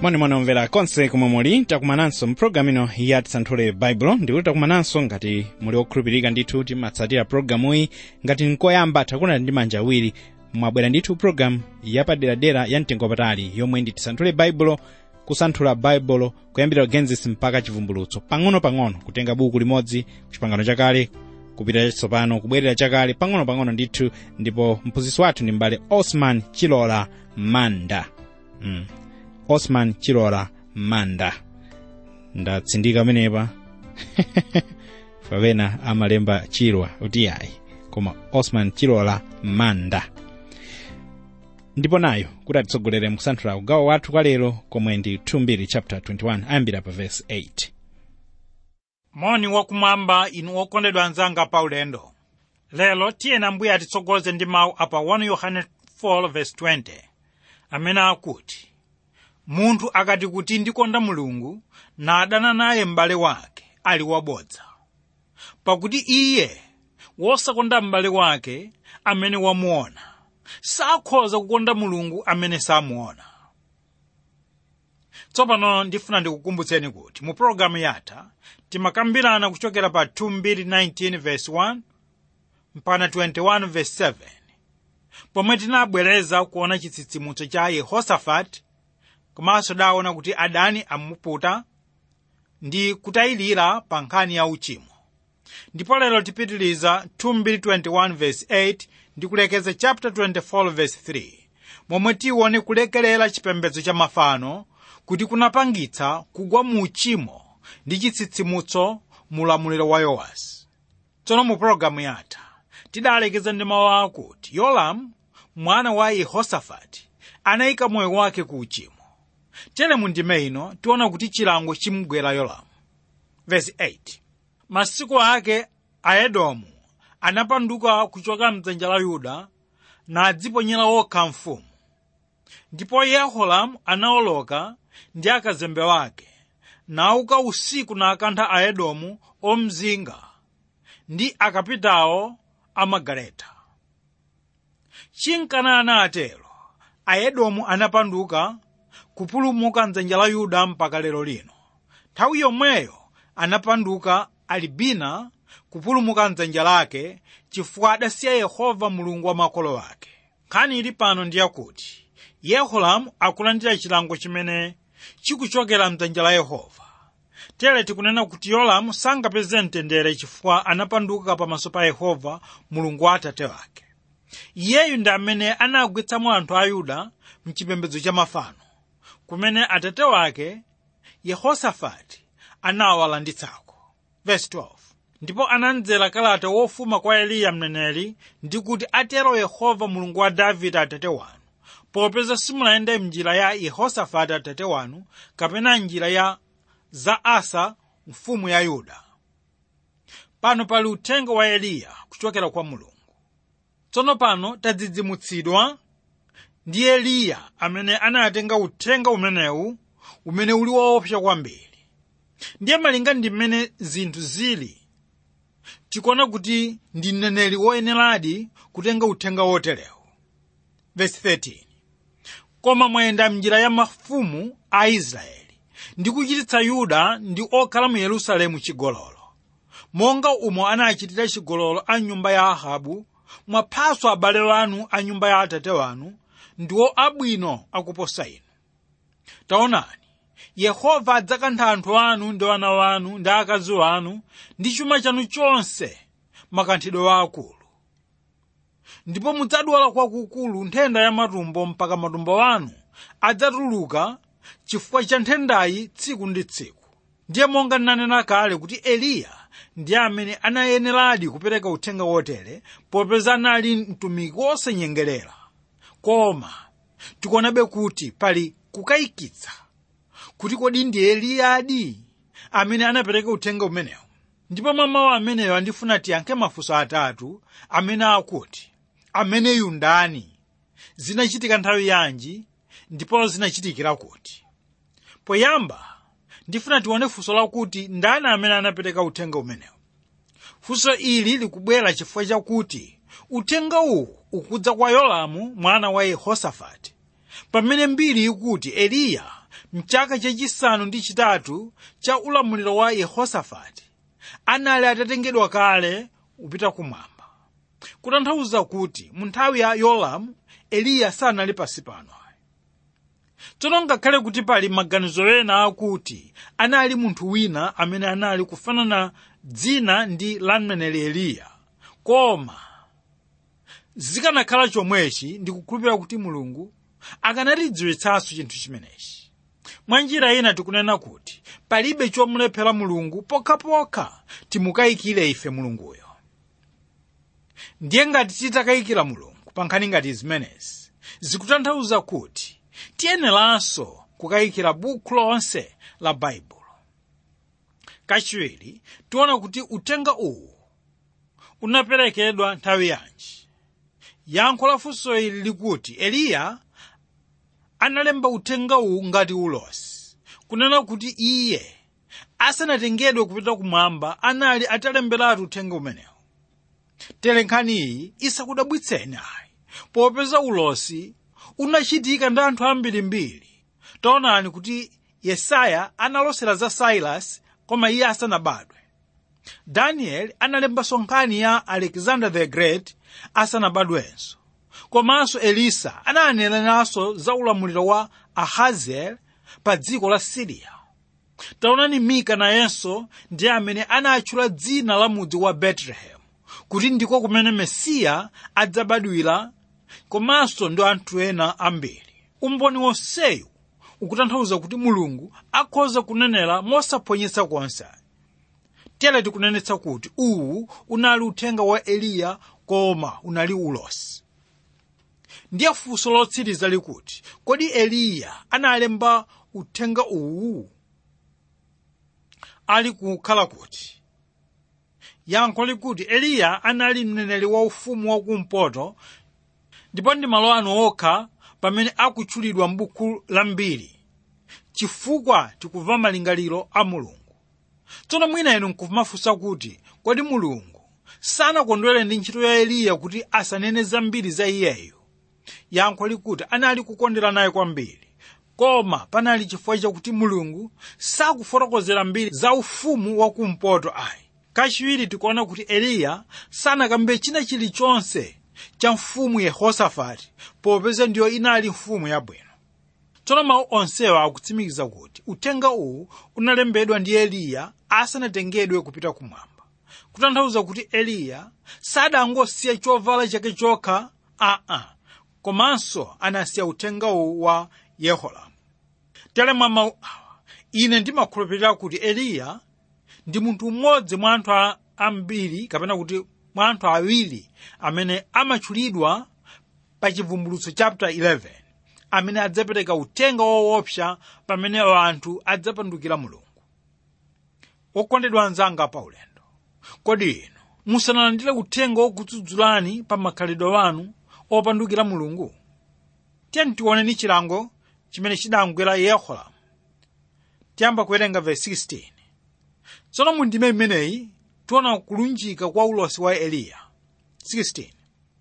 Moni omvera konse kumwe muli takumananso mpulogalamu ino ya tisanthule baibulo ndikuti takumananso ngati muli okhulupirika ndithu timatsatira pulogalamuyi ngati nkoyamba takunena ndi manja awiri mwabwera ndithu pulogalamu yapaderadera ya mtengo wapatali yomwe ndi tisanthule baibulo kusanthula baibulo kuyambira Genesis mpaka chivumbulutso pang'ono-pang'ono kutenga buku limodzi kuchipangano chakale kupita chatsopano kubwerera chakale pang'ono-pang'ono ndithu ndipo mphunzitsi wathu ndi m'bale Osman Chilola Manda. Osman Chilola Manda ndatsindika menepa favena amalemba Chilwa utiyayi koma Osman Chilola Manda ndipo nayo kuti atitsogolere mukusanthula ugawo wathu kwa lero komwe ndi 2 chapter 21 ayambira pa verse 8. Moni wakumwamba inu okondedwa anzanga pa ulendo. Lelo tiyena Ambuye atitsogoze ndi mawu apa 1 Yohane 4 verse 20 amene akuti munthu akati kuti ndikonda Mulungu nadana naye m'bale wake ali wabodza. Pakuti iye wosakonda m'bale wake amene wamuona sakhoza kukonda Mulungu amene samuona. Tsopano ndifuna ndikukumbutseni kuti mu programu yatha timakambirana kuchokera pa 2:19 verse 1 mpaka 21 verse 7 pomwe tinabwereza kuona chitsitsimutso cha Yehosafati komanso daona kuti adani amuputa ndi kutayilira pa nkhani ya uchimo. Ndipo lero tipitiliza 2:21 verse 8 ndi kulekeza chapter 24 verse 3 momwe tione kulekelera chipembedzo cha mafano kuti kunapangitsa kugwa mu uchimo ndi chitsitsimutso mu ulamuliro wa Yowasi. Tsono mu programu yatha tidalekeza ndi mawu akuti Yolamu mwana wa Yehosafati anayika moyo wake ku uchimo. Tere mu ndime ino tiona kuti chilango chimugwera Yolamu. Verse 8 masiku ake Aedomu anapanduka kuchoka mdzanja la Yuda nadziponyera okha mfumu. Ndipo Yehoramu anawoloka ndi akazembe wake nauka usiku nakantha Aedomu omzinga ndi akapitawo amagaleta. Chinkana anatero Aedomu anapanduka kupulumuka mdzanja la Yuda mpaka lero lino. Nthawi yomweyo anapanduka Alibina kupulumuka mdzanja lake chifukwa adasiya Yehova Mulungu wa makolo ake. Nkhani ili pano ndi yakuti Yehoramu akulandira chilango chimene chikuchokera mdzanja la Yehova. Tere tikunena kuti Yolamu sangapeze mtendere chifukwa anapanduka pamaso pa Yehova Mulungu wa atate wake. Iyeyu ndi amene anagwetsamo anthu a Yuda mchipembedzo cha mafano kumene atate wake Yehosafati anawalanditsako. Verse 12 ndipo anamdzera kalata wofuma kwa Eliya mneneri ndi kuti atero Yehova Mulungu wa Davide atate wanu popeza simulayenda m'njira ya Yehosafati atate wanu kapena njira ya za Asa mfumu ya Yuda. Pano pali uthenga wa Eliya kuchokera kwa Mulungu. Tsono pano tadzidzimutsidwa ndi Eliya amene anatenga uthenga umenewu umene uli woopsa kwambiri. Ndiye malinga ndi mmene zinthu zili tikuona kuti ndi mneneri woyeneradi kutenga uthenga woterewu. Verse 13 koma mwayenda m'njira ya mafumu a Israeli ndi kuchititsa Yuda ndi okhala mu Yerusalemu chigololo monga umo anachitira chigololo a nyumba ya Ahabu mwaphanso abale wanu a nyumba ya atate wanu ndiwo abwino akuposa inu. Taonani Yehova adzakantha anthu anu ndi wana wanu ndi akazi wanu ndi chuma chanu chonse makanthidwe akulu. Ndipo mudzadwala kwakukulu nthenda ya matumbo mpaka matumbo wanu adzatuluka chifukwa cha nthendayi tsiku ndi tsiku. Ndiye monga ndinanena kale kuti Eliya ndiye amene anayeneradi kupereka uthenga wotere popeza anali mtumiki wosanyengerera. Koma tikuonabe kuti pali kukayikitsa kuti kodi ndi Eliyadi amene anapereka uthenga umenewu. Ndipo mwa mawu ameneyo andifuna tiyankhe mafunso atatu amene akuti ameneyu ndani, zinachitika nthawi yanji, ndipo zinachitikira kuti. Poyamba ndifuna tione funso lakuti ndani amene anapereka uthenga umenewu. Funso ili likubwera chifukwa chakuti uthenga uwu ukudza kwa Yolamu mwana wa Yehosafati pamene mbiri ikuti Eliya mchaka chachisanu ndi chitatu cha ulamuliro wa Yehosafati anali atatengedwa kale kupita kumwamba, kutanthauza kuti mu nthawi ya Yoramu Eliya sanali pansi pano. Tsono ngakhale kuti pali maganizo ena akuti anali munthu wina amene anali kufanana dzina ndi la mneneri Eliya, koma zikanakhala chomwechi ndikukhulupirira kuti Mulungu akanatidziwitsanso chinthu chimenechi. Mwa njira ina tikunena kuti palibe chomulephera Mulungu, pokhapokha timukayikire ife Mulunguyo. Ndiye ngati titakayikira Mulungu pa nkhani ngati zimenezi, zikutanthauza kuti tiyeneranso kukayikira buku lonse la Baibulo. Kachiwiri tiona kuti uthenga uwu unaperekedwa nthawi yanji. Yankho la funso ili likuti Eliya analemba uthenga uwu ngati ulosi, kunena kuti iye asanatengedwe kupita kumwamba anali atalemberatu uthenga umenewu. Tere nkhani iyi isakudabwitseni ayi, popeza ulosi unachitika ndi anthu ambirimbiri. Taonani kuti Yesaya analosera za Silas koma iye asanabadwe. Daniel analembanso nkhani ya Alexander the Great asanabadwenso. Komanso Elisa ananeneranso za ulamuliro wa Ahaziel pa dziko la Siriya. Taonani Mika nayenso ndi amene anatchula dzina la mudzi wa Bethlehem kuti ndiko kumene Mesiya adzabadwira, komanso ndi anthu ena ambiri. Umboni wonseyu ukutanthauza kuti Mulungu akhoza kunenera mosaphonyetsa konse. Tere tikunenetsa kuti uwu unali uthenga wa Eliya koma unali ulosi. Ndiye funso lotsiriza likuti kodi Eliya analemba uthenga uwu ali kukhala kuti? Yankho likuti Eliya anali mneneri wa ufumu wakumpoto, ndipo ndi malo ano okha pamene akutchulidwa m'buku la mbiri, chifukwa tikumva malingaliro a Mulungu. Tsono mwina inu nkumafunsa kuti kodi Mulungu sanakondwere ndi ntchito ya Eliya kuti asanene zambiri za iyeyo? Yankho likuti anali kukondera naye kwambiri, koma panali chifukwa chakuti Mulungu sakufotokozera mbiri za ufumu wakumpoto ayi. Kachiwiri tikuona kuti Eliya sanakambe china chilichonse cha mfumu Yehosafati, popeza ndiyo inali mfumu yabwino. Tsono mawu onsewa akutsimikiza kuti uthenga uwu unalembedwa ndi Eliya asanatengedwe kupita kumwamba, kutanthauza kuti Eliya sadangosiya chovala chake chokha, komanso anasiya uthenga uwu wa Yehoramu. Tere mwa mawu awa ine ndimakhulupirira kuti Eliya ndi munthu mmodzi mwa anthu ambiri, kapena kuti mwa anthu awiri amene amatchulidwa pa Chivumbulutso chapter 11, amene adzapereka uthenga woopsa pamene anthu adzapandukira Mulungu. Okondedwa anzanga pa ulendo, kodi inu musanalandire uthenga wokudzudzulani pa makhalidwe wanu opandukira Mulungu? Tiyeni tione ni chilango chimene chidagwera Yehoramu. Tiyamba kuwerenga verse 16. Tsono mu ndime imeneyi tiona kulunjika kwa ulosi wa Eliya. 16.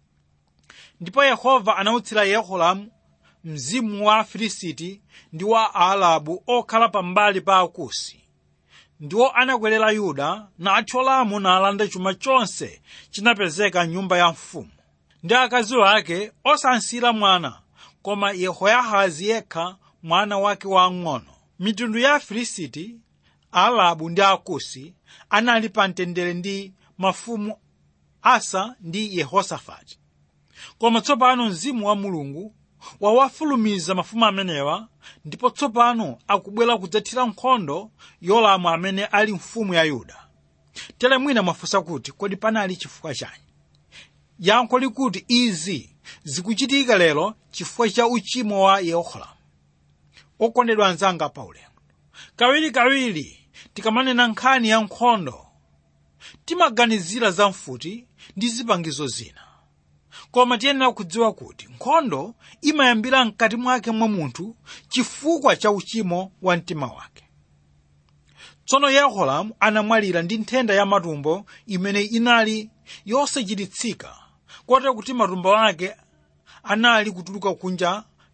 Ndipo Yehova anautsira Yehoramu mzimu wa Afilisiti ndi wa Aarabu okhala pambali pa Akusi. Ndiwo anakwerera Yuda nathyolamo nalanda chuma chonse chinapezeka m'nyumba ya mfumu. Ndi akazi wake osansira mwana, koma Yehoyahazi yekha mwana wake wang'ono. Mitundu ya Afilisiti, Aarabu ndi Akusi anali pa mtendere ndi mafumu Asa ndi Yehosafati. Koma tsopano mzimu wa Mulungu wawafulumiza mafumu amenewa, ndipo tsopano akubwera kudzathira nkhondo Yoramu amene ali mfumu ya Yuda. Tere mwina mwafunsa kuti kodi panali chifukwa chani? Yankho likuti izi zikuchitika lero chifukwa cha uchimo wa Yehoramu. Okondedwa anzanga pa ulendo, kawirikawiri tikamanena nkhani ya nkhondo timaganizira za mfuti ndi zipangizo zina. Koma tiyenera kudziwa kuti nkhondo imayambira mkati mwake mwa munthu chifukwa cha uchimo wa mtima wake. Tsono Yehoramu anamwalira ndi nthenda ya matumbo imene inali yosachiritsika, kotero kuti matumbo ake anali kutuluka kunja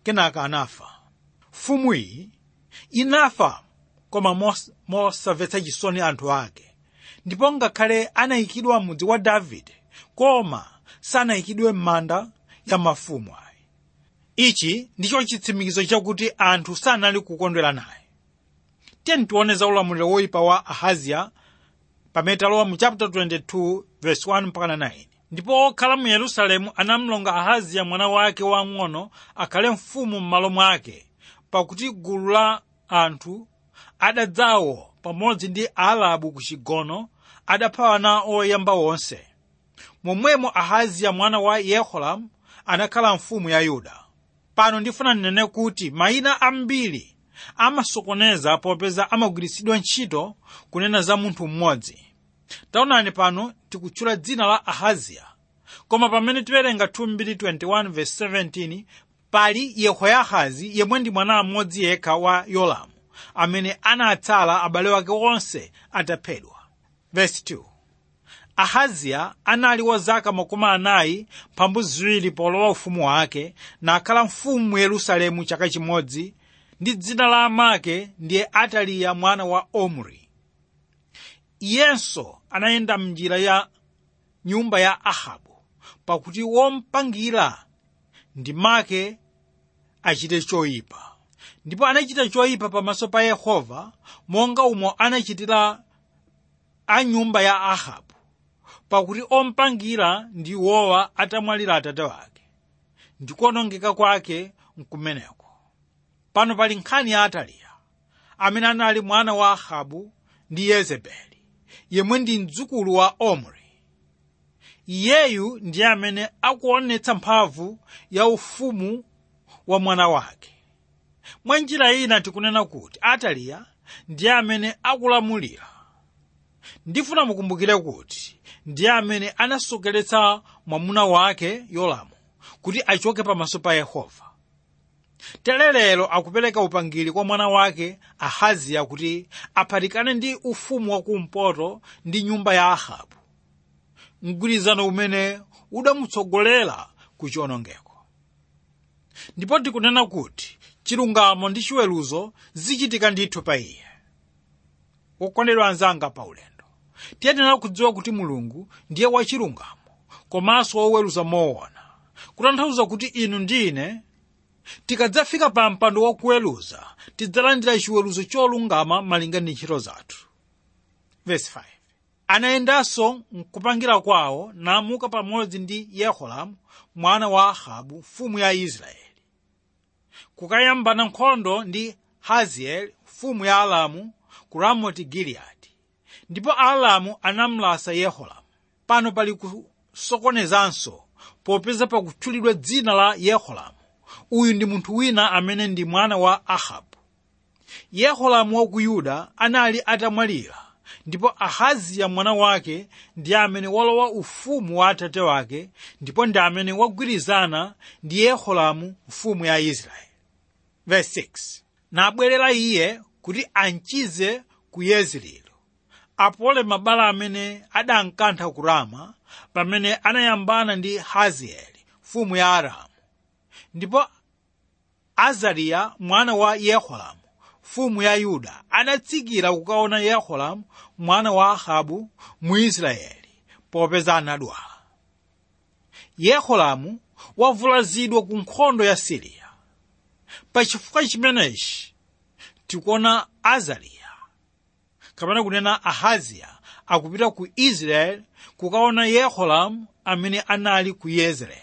kenaka anafa. Mfumu iyi inafa koma mosamvetsa chisoni anthu ake, ndipo ngakhale anayikidwa mudzi wa Davide koma sanayikidwe m'manda ya mafumu ayi. Ichi ndicho chitsimikizo chakuti anthu sanali kukondwera naye. Tiyeni tione za ulamuliro woyipa wa Ahaziya pamene talowa mu chapter 22 verse 1 mpaka 9. Ndipo okhala mu Yerusalemu anamlonga Ahaziya mwana wake wang'ono akhale mfumu m'malo mwake, pakuti gulu la anthu adadzawo pamodzi ndi Aarabu ku chigono adapha ana oyamba onse. Momwemo Ahaziya mwana wa Yehoramu anakhala mfumu ya Yuda. Pano ndifuna ndinene kuti mayina ambiri amasokoneza popeza amagwiritsidwa ntchito kunena za munthu mmodzi. Taonani pano tikutchula dzina la Ahaziya, koma pamene tiwerenga 2:21 verse 17 pali Yehoyahazi yemwe ndi mwana mmodzi yekha wa Yolamu amene anatsala abale wake onse ataphedwa. Verse 2. Ahaziya anali wa zaka 42 polowa ufumu wake, nakhala mfumu mu Yerusalemu chaka chimodzi, ndi dzina la amake ndiye Ataliya mwana wa Omri. Iyenso anayenda m'njira ya nyumba ya Ahabu, pakuti wompangira ndi make achite choyipa. Ndipo anachita choyipa pamaso pa Yehova monga umo anachitira a nyumba ya Ahabu, pakuti ompangira ndi wowa atamwalira atate wake, ndi kuonongeka kwake nkumeneko. Pano pali nkhani ya Ataliya amene anali mwana wa Ahabu ndi Yezebeli, yemwe ndi mdzukulu wa Omri. Iyeyu ndiye amene akuonetsa mphamvu ya ufumu wa mwana wake. Mwa njira ina tikunena kuti Ataliya ndiye amene akulamulira. Ndifuna mukumbukire kuti ndiye amene anasokeretsa mwamuna wake Yolamu kuti achoke pamaso pa Yehova. Lero akupereka upangiri kwa mwana wake Ahaziya kuti aphatikane ndi ufumu wakumpoto ndi nyumba ya Ahabu, mgwirizano umene udamutsogolera ku chiwonongeko. Ndipo tikunena kuti chilungamo ndi chiweruzo zichitika ndithu pa iye. Okondedwa anzanga pa ulendo, tiyenera kudziwa kuti Mulungu ndiye wachilungamo komanso woweruza moona, kutanthauza kuti inu ndi ine tikadzafika pa mpando wakuweruza tidzalandira chiweruzo cholungama malinga ndi ntchito zathu. Verse 5. Anayendanso mkupangira kwawo namuka pamodzi ndi Yehoramu mwana wa Ahabu mfumu ya Israeli, kukayambana nkhondo ndi Hazaeli mfumu ya Aramu ku Ramoti Giliyadi. Ndipo Aramu anamlasa Yehoramu. Pano pali kusokonezanso popeza pakutchulidwa dzina la Yehoramu. Uyu ndi munthu wina amene ndi mwana wa Ahabu. Yehoramu wa ku Yuda anali atamwalira, ndipo Ahaziya mwana wake ndi amene walowa ufumu wa atate wake, ndipo ndi amene wagwirizana ndi Yehoramu mfumu ya Israeli. Verse 6. Nabwerera iye kuti anchize ku Yezireeli, apole mabala amene adankantha ku Rama pamene anayambana ndi Hazaeli mfumu ya Aramu. Ndipo Azariya mwana wa Yehoramu mfumu ya Yuda anatsikira kukaona Yehoramu mwana wa Ahabu mu Israeli popeza anadwala. Yehoramu wavulazidwa ku nkhondo ya Siriya. Pachifukwa chimenechi tikuona Azariya, kapena kunena Ahaziya, akupita ku Israeli kukaona Yehoramu amene anali ku Yezireeli.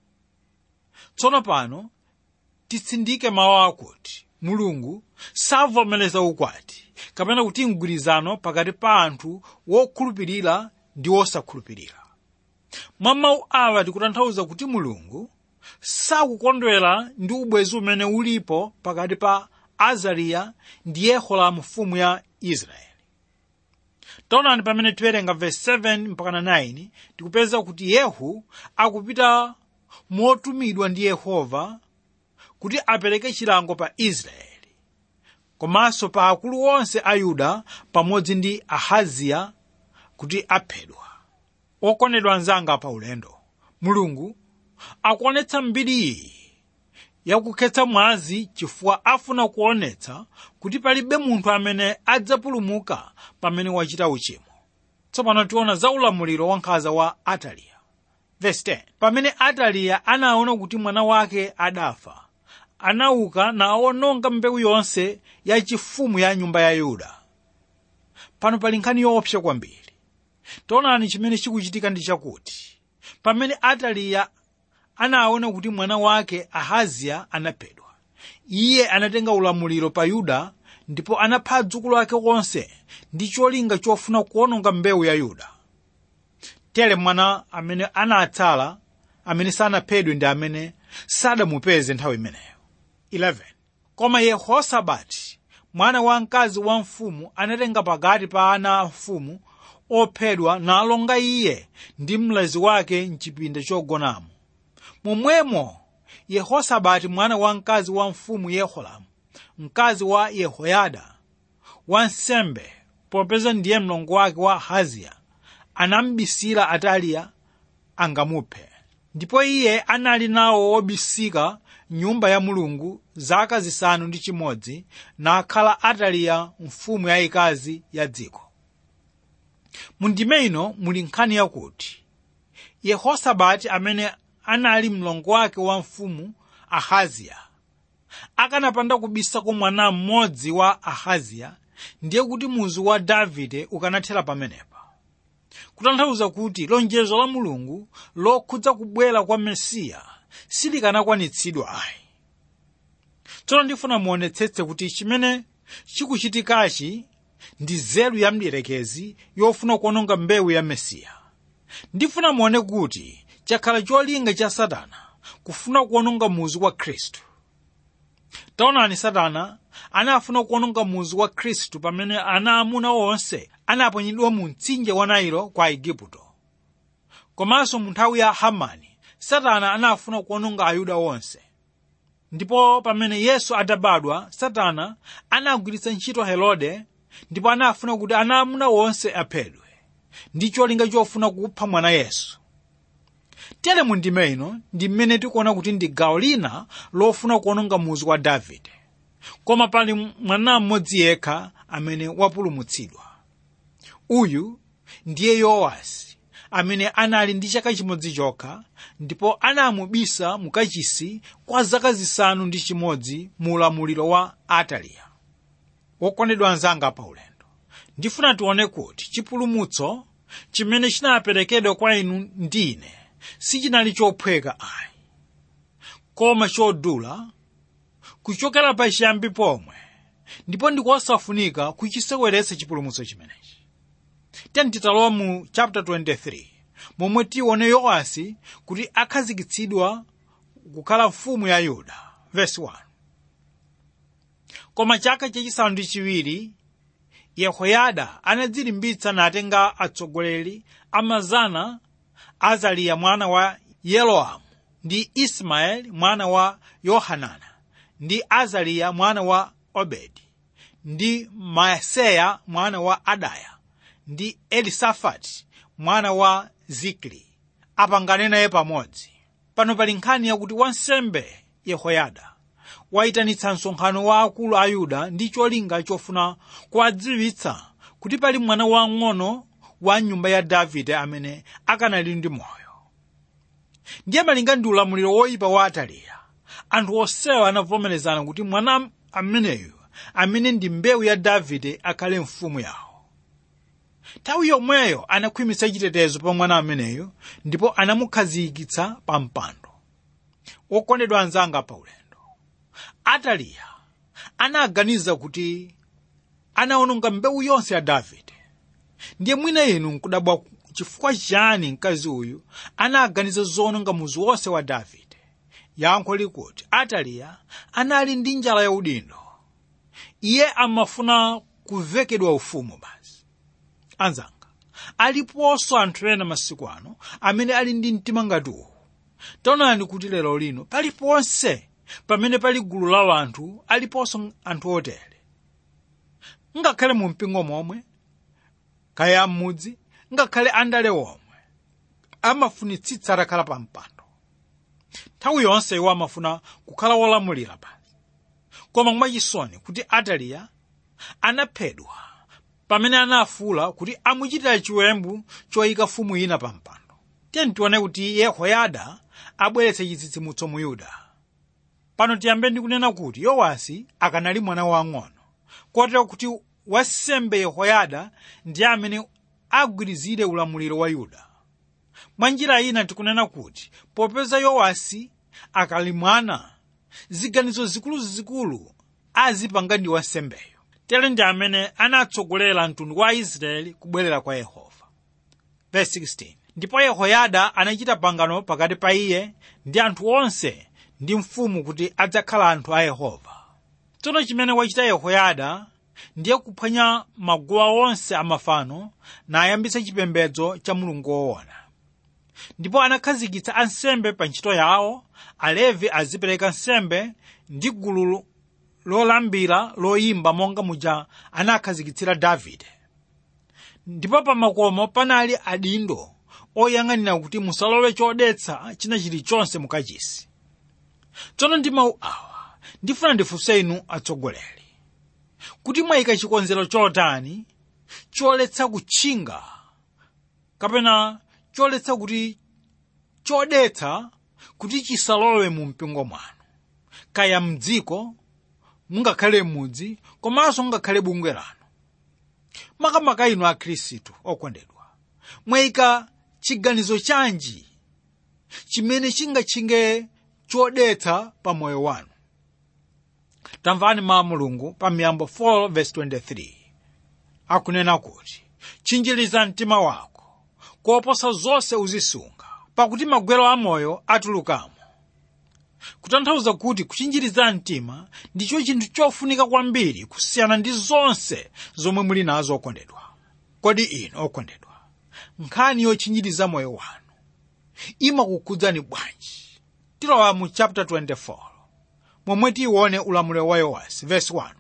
Tsono pano titsindike mawu akuti Mulungu savomereza ukwati kapena kuti mgwirizano pakati pa anthu wokhulupirira ndi wosakhulupirira. Mwa mawu awa tikutanthauza kuti Mulungu sakukondwera ndi ubwezi umene ulipo pakati pa Azariya ndi Yehoramu mfumu ya Israeli. Taonani pamene tiwerenga verse 7 mpaka 9 tikupeza kuti Yehu akupita motumidwa ndi Yehova kuti apereke chilango pa Israeli, komanso pa akulu onse a Yuda pamodzi ndi Ahaziya kuti aphedwa. Okondedwa anzanga pa ulendo, Mulungu akuonetsa mbiri iyi yakukhetsa mwazi chifukwa afuna kuonetsa kuti palibe munthu amene adzapulumuka pamene wachita uchimo. Tsopano tiona za ulamuliro wankhanza wa Ataliya. Verse 10. Pamene Ataliya anaona kuti mwana wake adafa, anauka nawononga mbewu yonse yachifumu ya nyumba ya Yuda. Pano pali nkhani yoopsa kwambiri. Taonani chimene chikuchitika ndi chakuti pamene Ataliya anaona kuti mwana wake Ahaziya anaphedwa, iye anatenga ulamuliro pa Yuda ndipo anapha adzukulu ake onse ndi cholinga chofuna kuononga mbewu ya Yuda. Tere mwana amene anatsala amene sanaphedwe ndi amene sadamupeze nthawi imeneyo. 11. Koma Yehosabati mwana wa mkazi wa mfumu anatenga pakati pa ana a mfumu ophedwa nalonga iye ndi mlezi wake mchipinda chogonamo. Momwemo Yehosabati mwana wa mkazi wa mfumu Yeholamu, mkazi wa Yehoyada wansembe, popeza ndiye mlongo wake wa Ahaziya, anambisira Ataliya angamuphe. Ndipo iye anali nawo wobisika nyumba ya Mulungu zaka 6 nakhala Ataliya mfumu yayikazi ya dziko. Mundime ino muli nkhani yakuti Yehosabati amene anali mlongo wake wa mfumu Ahaziya akanapanda kubisako mwana mmodzi wa Ahaziya, ndiye kuti muzu wa Davide ukanathera pamenepa. Kutanthauza kuti lonjezo la Mulungu lokhudza kubwera kwa Mesiya silikanakwanitsidwa ayi. Tsono ndifuna muonetsetse kuti chimene chikuchitikachi ndi nzeru ya mdierekezi yofuna kuononga mbewu ya Mesiya. Ndifuna muone kuti chakhala cholinga cha Satana kufuna kuononga muzu wa Khristu. Taonani, Satana anafuna kuononga muzu wa Khristu pamene ana amuna onse anaponyedwa mu mtsinje wa Nailo kwa Igupto. Komanso mu nthawi ya Hamani, Satana anafuna kuononga Ayuda onse. Ndipo pamene Yesu atabadwa, Satana anagwiritsa ntchito Herode ndipo anafuna kuti ana amuna onse aphedwe ndi cholinga chofuna kupha mwana Yesu. Tere mundime ino ndi mmene tikuona kuti ndi gawo lina lofuna kuononga muzu wa Davide. Koma pali mwana mmodzi yekha amene wapulumutsidwa. Uyu ndiye Yowasi, amene anali ndi chaka chimodzi chokha ndipo anamubisa mukachisi kwa zaka 6 mu ulamuliro wa Ataliya. Wokondedwa anzanga pa ulendo, ndifuna tione kuti chipulumutso chimene chinaperekedwa kwa inu ndine sichinali chophweka ayi, koma chodula kuchokera pa chiyambi pomwe, ndipo ndikosafunika kuchiseweretsa chipulumutso chimenechi. Titalowa mu chapter 23 momwe tione Yowasi kuti akhazikitsidwa kukhala mfumu ya Yuda. Verse 1. Koma chaka chachisanu ndi chiwiri Yehoyada anadzilimbitsa natenga atsogoleri amazana Azariya mwana wa Yeroamu ndi Ismaeli mwana wa Yohanana ndi Azariya mwana wa Obedi ndi Maaseya mwana wa Adaya ndi Elisafati mwana wa Zikri apangane naye pamodzi. Pano pali nkhani yakuti wansembe Yehoyada waitanitsa msonkhano wa akulu a Yuda ndi cholinga chofuna kuwadziwitsa kuti pali mwana wang'ono wa nyumba ya Davide amene akanali ndi moyo. Ndiye malinga ndi ulamuliro woyipa wa Ataliya, anthu onsewa anavomerezana kuti mwana ameneyu amene ndi mbewu ya Davide akhale mfumu yawo. Nthawi yomweyo anakhwimitsa chitetezo pa mwana ameneyo ndipo anamukhazikitsa pa mpando. Wokondedwa anzanga pa ulendo, Ataliya anaganiza kuti anaononga mbewu yonse ya Davide. Ndiye mwina inu nkudabwa chifukwa chani mkazi uyu anaganiza zoononga muzu wonse wa Davide. Yankho likuti Ataliya anali ndi njala ya udindo. Iye amafuna kuvekedwa ufumu basi. Anzanga, aliponso anthu ena masiku ano amene ali ndi mtima ngati uwu. Taonani kuti lero lino paliponse pamene pali gulu la anthu aliponso anthu otere. Ngakhale mu mpingo momwe, kaya m'mudzi, ngakhale andale omwe amafunitsitsa atakhala pa mpando. nthawi yonse iwo amafuna kukhala wolamulira basi. Koma mwachisoni kuti Ataliya anaphedwa pamene anafuwula kuti amuchitira chiwembu choyika mfumu ina pa mpando. Tiyeni tione kuti Yehoyada abweretse chitsitsimutso mu Yuda. Pano tiyambe ndi kunena kuti Yowasi akanali mwana wang'ono, kotero kuti wansembe Yehoyada ndi amene agwirizire ulamuliro wa Yuda. Mwa njira ina tikunena kuti popeza Yowasi akali mwana, ziganizo zikuluzikulu azipanga ndi wansembeyo. Tere ndi amene anatsogolera mtundu wa Israeli kubwerera kwa Yehova. Verse 16. Ndipo Yehoyada anachita pangano pakati pa iye ndi anthu onse ndi mfumu kuti adzakhala anthu a Yehova. Tsono chimene wachita Yehoyada ndiye kuphwanya maguwa onse amafano na ayambitsa chipembedzo cha Mulungu woona. Ndipo anakhazikitsa ansembe pa ntchito yawo, Alevi azipereka nsembe ndi gulu lolambira loyimba monga muja anakhazikitsira Davide. Ndipo pa makomo panali adindo oyang'anira kuti musalowe chodetsa china chilichonse mukachisi. Tsono ndi mawu awa ndifuna ndifunse inu atsogoleri, kuti mwayika chikonzero chotani choletsa kutchinga kapena choletsa kuti chodetsa kuti chisalowe mu mpingo mwanu, kaya mdziko, mungakhale mudzi, komanso mungakhale bungwe lanu. Makamaka inu akhristu okondedwa, mwayika chiganizo chanji chimene chingatchinge chodetsa pa moyo wanu? Tamvani mawu a Mulungu pa Miyambo 4 verse 23. Akunena kuti, chinjiriza mtima wako, koposa zonse uzisunga, pakuti magwero a moyo atulukamo. Kutanthauza kuti kuchinjiriza mtima ndicho chinthu chofunika kwambiri kusiyana ndi zonse zomwe muli nazo okondedwa. Kodi inu okondedwa, nkhani yochinjiriza moyo wanu imakukhudzani bwanji? Tilowa mu chapter 24 momwe tione ulamuliro wa Yowasi. Verse 1.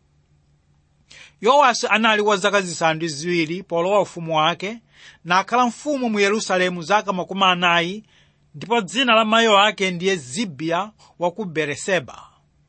Yowasi anali wa zaka zisanu ndi ziwiri polowa ufumu wake, nakhala mfumu mu Yerusalemu zaka 40, ndipo dzina la mayi wake ndiye Zibiya wa ku Beeriseba.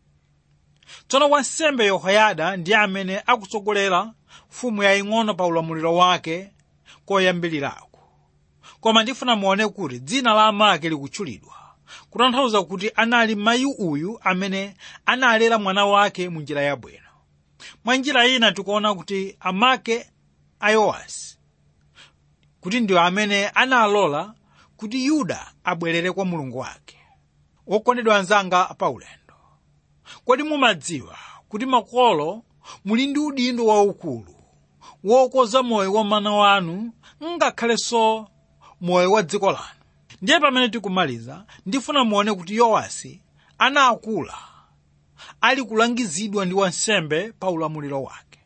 Tsono wansembe Yehoyada ndiye amene akutsogolera mfumu yaying'ono pa ulamuliro wake koyambilirako. Koma ndifuna muone kuti dzina la amake likutchulidwa, kutanthauza kuti anali mayi uyu amene analera mwana wake mu njira yabwino. Mwa njira ina tikuona kuti amake a Yowasi kuti ndiwo amene analola kuti Yuda abwerere kwa Mulungu wake. Okondedwa anzanga pa ulendo, kodi mumadziwa kuti makolo muli ndi udindo waukulu wokoza moyo wa mwana wanu, ngakhalenso moyo wa dziko lanu? Ndiye pamene tikumaliza ndifuna muone kuti Yowasi anakula ali kulangizidwa ndi wansembe pa ulamuliro wake.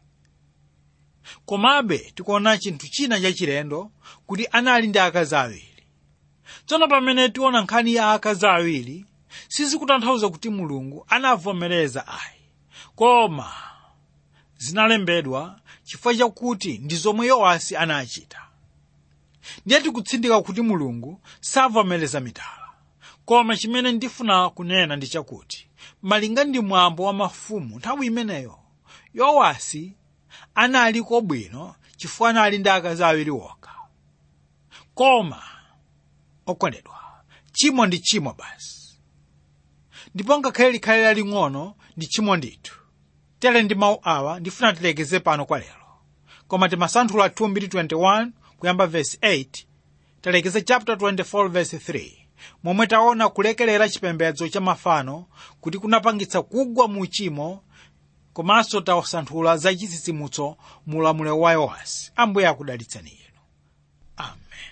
Komabe tikuona chinthu china chachilendo, kuti anali ndi akazi awiri. Tsono pamene tiona nkhani ya akazi awiri, sizikutanthauza kuti Mulungu anavomereza ayi, koma zinalembedwa chifukwa chakuti ndi zomwe Yowasi anachita. Ndiye tikutsindika kuti Mulungu savomereza mitala. Koma chimene ndifuna kunena ndi chakuti malinga ndi mwambo wa mafumu nthawi imeneyo, Yowasi anali kobwino chifukwa anali ndi akazi awiri okha. Koma okondedwa, chimo ndi chimo basi, ndipo ngakhale likhale laling'ono ndi chimo ndithu. Tere ndi mawu awa ndifuna tilekeze pano kwa lero, koma timasanthula 2:21 kuyamba verse 8, talekeze chapter 24 verse 3, momwe taona kulekelera chipembedzo cha mafano kuti kunapangitsa kugwa mu uchimo, komanso tasanthula za chitsitsimutso mu ulamuliro wa Yowasi. Ambuye akudalitseni inu. Amen.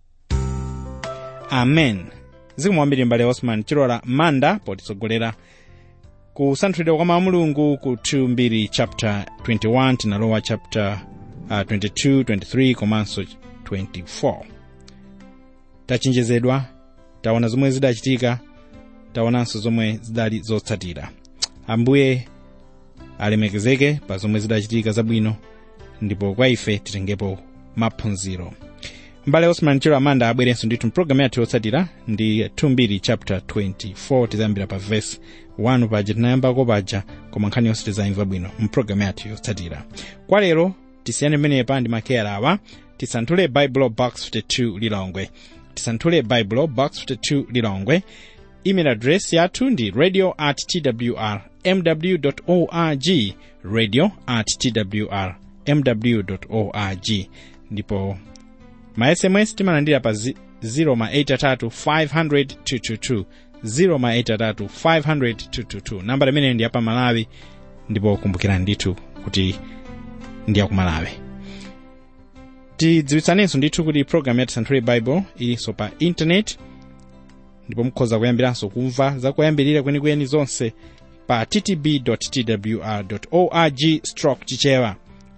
Amen. Zikomo kwambiri mbale Osman Chilola Manda potitsogolera kusanthulidwa kwa mawu a Mulungu ku 2 chapter 21, tinalowa chapter 22, 23 komanso 24. Tachenjezedwa, taona zomwe zidachitika, taonanso zomwe zidali zotsatira. Ambuye alemekezeke pa zomwe zidachitika zabwino, ndipo kwa ife titengepo maphunziro. mbale Osman Chero Amanda abwerenso ndithu mpulogalamu yathu yotsatira ndi 2 chapter 24 tizayambira pa verse 1 paja tinayambako paja koma nkhani yonse tizayimva bwino mpulogalamu yathu yotsatira. Kwa lero tisiyane pamenepa ndi makeyala awa. Tisanthule Bible Box 52 Lilongwe. Tisanthule Bible Box 52 Lilongwe. Email address yathu ndi radio@twrmw.org, radio@twrmw.org. ndipo ma SMS timalandira pa 083500222, 083500222. namba limene ndi apa Malawi, ndipo kumbukirani ndithu kuti ndi ku Malawi. Tidziwitsanenso ndithu kuti program ya Tisanthule Bible ilinso pa internet, ndipo mukhoza kuyambiranso kumva za kuyambirira kwenikweni zonse pa ttb.twr.org/chichewa,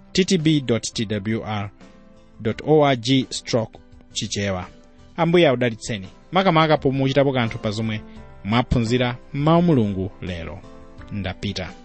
ttb.twr.org/chichewa. Ambuye audalitseni makamaka pomuchitapo kanthu pa zomwe mwaphunzira mawu Mulungu lero. Ndapita.